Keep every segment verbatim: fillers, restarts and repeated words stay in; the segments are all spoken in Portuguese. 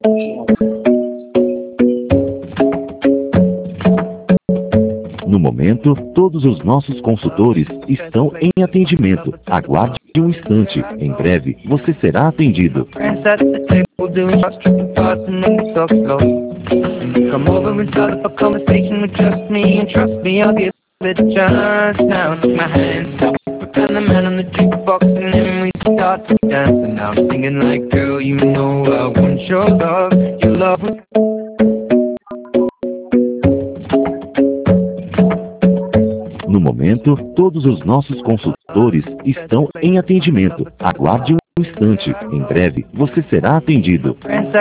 No momento, todos os nossos consultores estão em atendimento. Aguarde um instante. Em breve, você será atendido. Come over and start up a conversation with just me, and trust me, I'll give it a chance. Now take my hands up, and the man on the jukebox, and then we start to dance. And now I'm singing like, girl, you know I want your love, your love was... No momento, todos os nossos consultores estão em atendimento. Aguarde um instante. Em breve, você será atendido.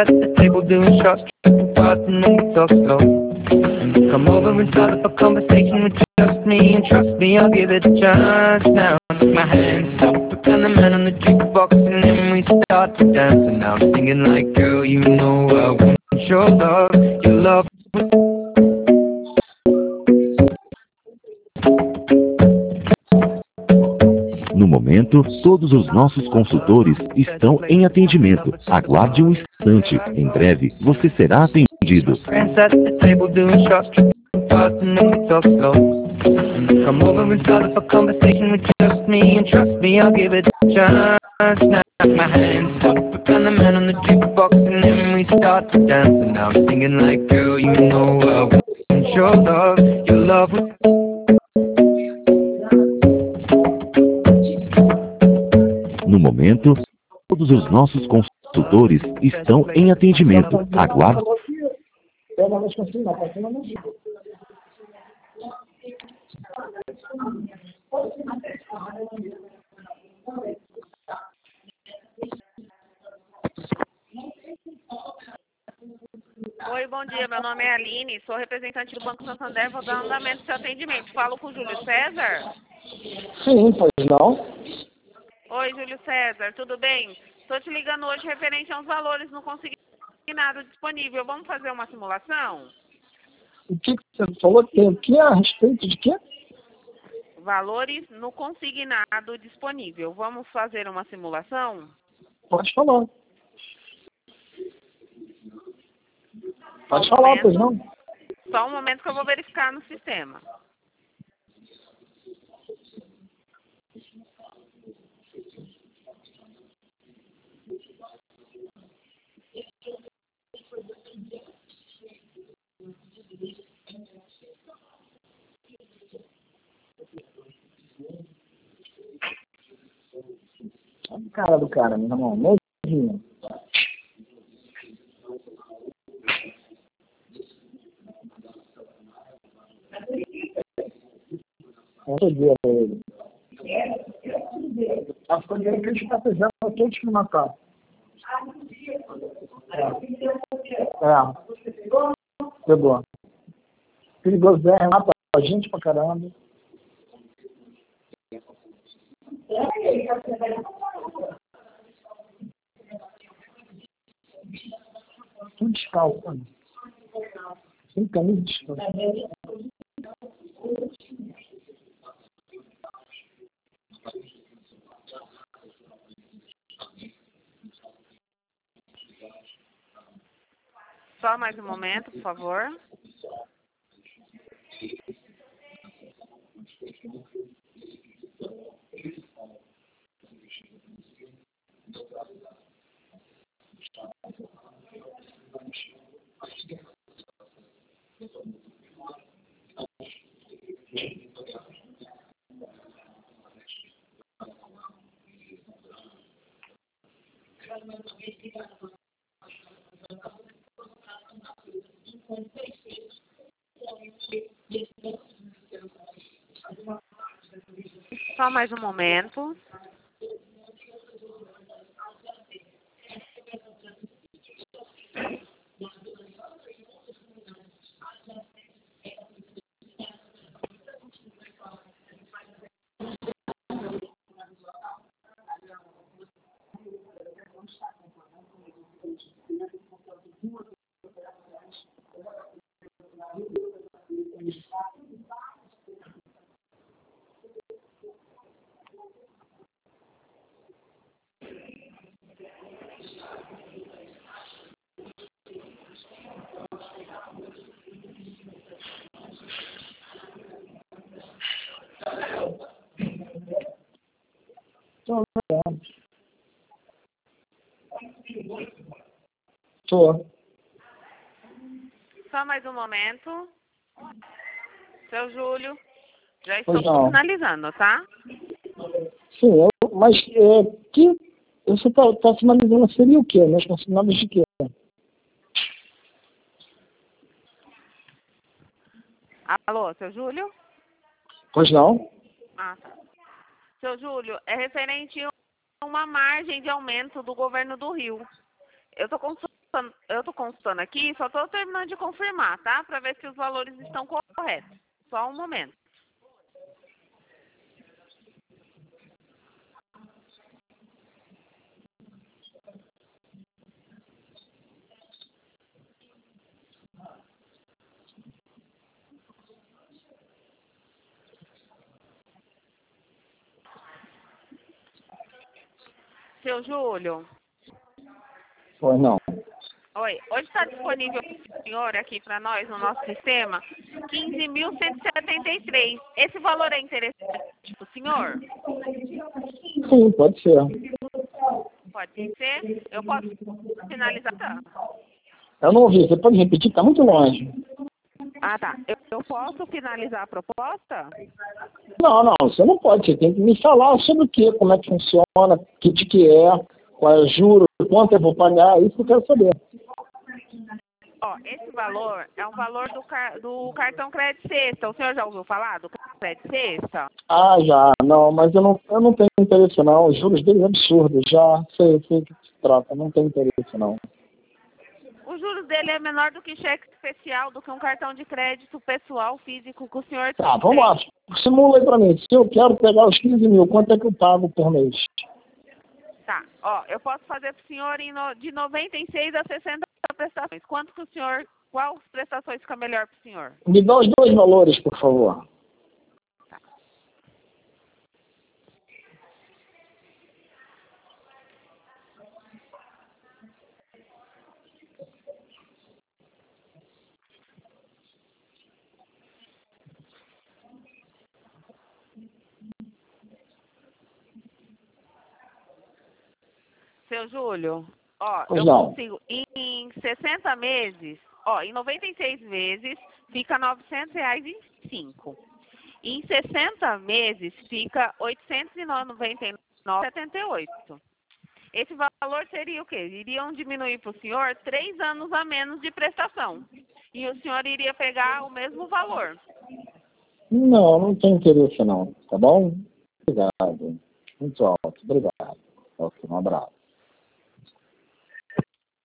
Come over and start up a conversation with just me, and trust me, I'll give it a chance. Now take my hands up, and the man on the jukebox, and then we start to dance. And now I'm singing like, girl, you know I want your love, your love. No momento, todos os nossos consultores estão em atendimento. Aguarde um instante. Em breve, você será atendido. Come over and start up a conversation with just me, and trust me, I'll give it a chance. Now my hands up, and the man on the jukebox, and then we start to dance. And now I'm singing like, girl, you know I want your love, your love. No momento, todos os nossos consultores estão em atendimento. Aguarde. Oi, bom dia. Meu nome é Aline, sou representante do Banco Santander. Vou dar andamento ao seu atendimento. Falo com o Júlio César? Sim, pois não. Oi, Júlio César, tudo bem? Estou te ligando hoje referente aos valores no consignado disponível. Vamos fazer uma simulação? O que você falou? Tem o que a respeito de quê? Valores no consignado disponível. Vamos fazer uma simulação? Pode falar. Pode Só um falar, momento. pois não? Só um momento que eu vou verificar no sistema. Olha a cara do cara, meu irmão. Novinho. Quanto dia pra ele? A folha que a gente está fazendo todos que matar. É. É. Pegou. Perigoso é, mata a gente pra caramba. Tudo descalço, mano. Sem camisa descalço. Só mais um momento, por favor. Só mais um momento. Tô. Só mais um momento. Seu Júlio, já Pois estou não. finalizando, tá? Sim, eu, mas é, que você está tá finalizando, seria o quê? Nós consignamos de quê? Alô, seu Júlio? Pois não? Ah, tá. Seu Júlio, é referente a uma margem de aumento do governo do Rio. Eu estou consultando, eu tô consultando aqui, só estou terminando de confirmar, tá? Para ver se os valores estão corretos. Só um momento. Seu Júlio, Pois não. oi, hoje está disponível para o senhor aqui para nós no nosso sistema quinze mil cento e setenta e três. Esse valor é interessante para o senhor? Sim, pode ser. Pode ser? Eu posso finalizar? Tá. Eu não ouvi, você pode repetir? Está muito longe. Ah, tá. Eu, eu posso finalizar a proposta? Não, não, você não pode. Você tem que me falar sobre o quê, como é que funciona, que de que é, qual é o juro, quanto eu vou pagar, isso que eu quero saber. Ó, esse valor é um valor do, car do cartão Crédito Sexta. O senhor já ouviu falar do Crédito Sexta? Ah, já, não, mas eu não, eu não tenho interesse não, os juros deles é absurdo, já sei, sei do que se trata, não tenho interesse não. Os juros dele é menor do que cheque especial, do que um cartão de crédito pessoal físico que o senhor Tá, tem. vamos lá, simula aí pra mim, se eu quero pegar os quinze mil, quanto é que eu pago por mês? Tá, ó, eu posso fazer pro senhor em no, de noventa e seis a sessenta prestações. Quanto que o senhor, qual prestações fica melhor pro senhor? Me dá os dois valores, por favor. Tá. Seu Júlio, ó, Pois eu não. consigo em sessenta meses, ó, em noventa e seis vezes fica novecentos reais e vinte e cinco. Em sessenta meses fica oitocentos e noventa e nove reais e setenta e oito. Esse valor seria o quê? Iriam diminuir para o senhor três anos a menos de prestação. E o senhor iria pegar o mesmo valor. Não, não tenho interesse não, tá bom? Obrigado, muito alto, obrigado. Ok, um abraço.